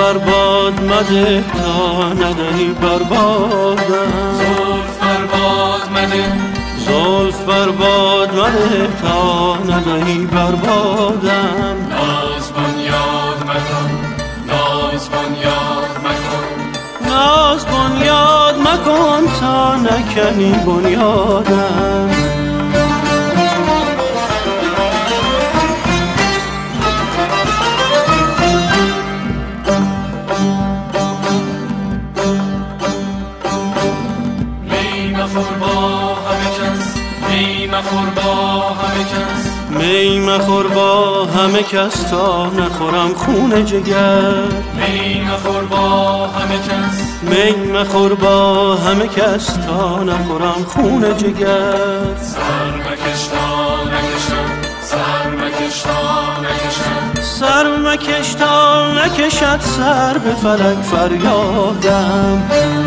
بر باد مده تا ندهی بر بادم. زلف بر باد مده، زلف بر باد مده تا ندهی بر بادم. ناز بنیاد مکن، ناز بنیاد مکن، ناز بنیاد مکن تا نکنی بنیادم. می مخور با همه کس، می مخور با همه کس تا نخورم خون جگر. می مخور با همه کس، می مخور با همه کس تا نخورم خون جگر. سر مکش تا نکشم، سر مکش تا نکشم، سر مکش تا نکشد سر به فلک فریادم.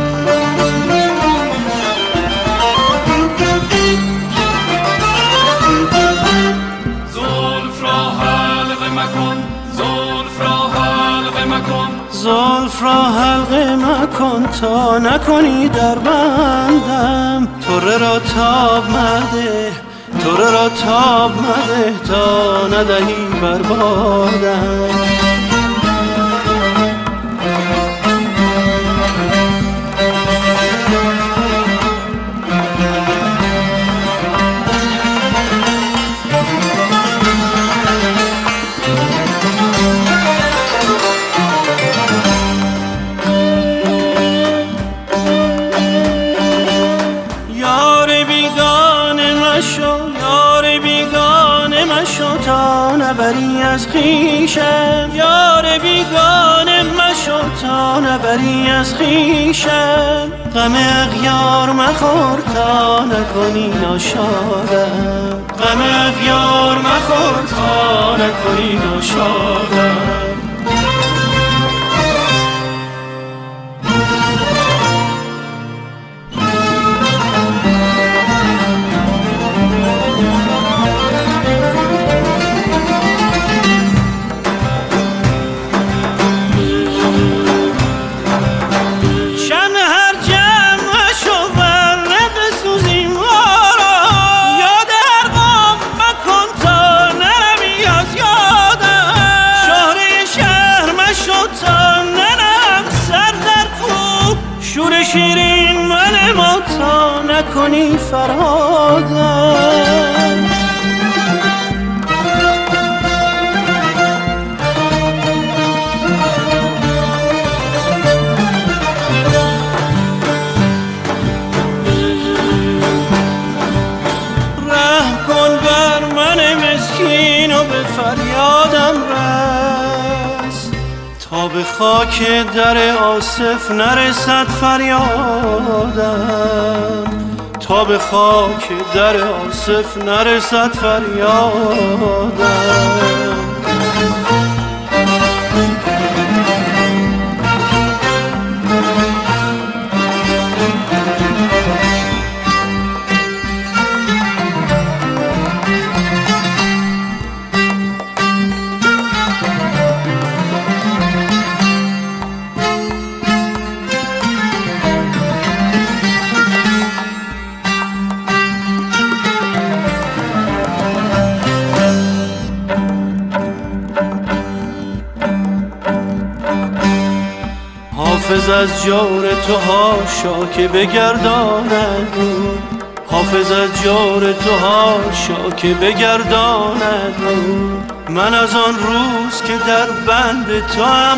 زلف را حلقه مکن تا نکنی در بندم. طره را تاب مده، طره را تاب مده تا ندهی بر بادم. یار بیگانه مشو تا نبری از خویشم. یار بیگانه مشو تا نبری از خویشم. غم اغیار مخور تا نکنی ناشادم. غم اغیار مخور تا نکنی ناشادم. شور شیرین من ما تا نکنی فرهادم. رحم کن بر من مسکین و به فریادم رس تا به خاک در آصف نرسد فریادم. تا به خاک در آصف نرسد فریادم. حافظ از جور تو هاشا که بگرداند رو. حافظ از جور تو هاشا که بگرداند رو. من از آن روز که در بند تو هم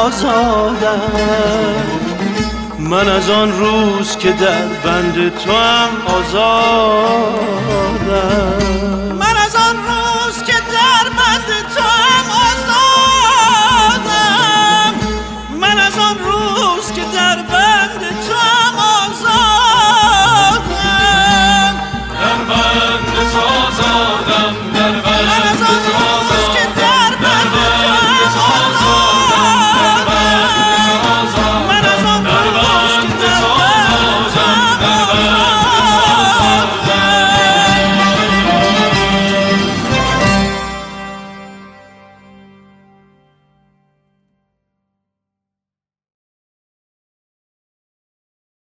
آزادم. من از آن روز که در بند تو هم آزادم.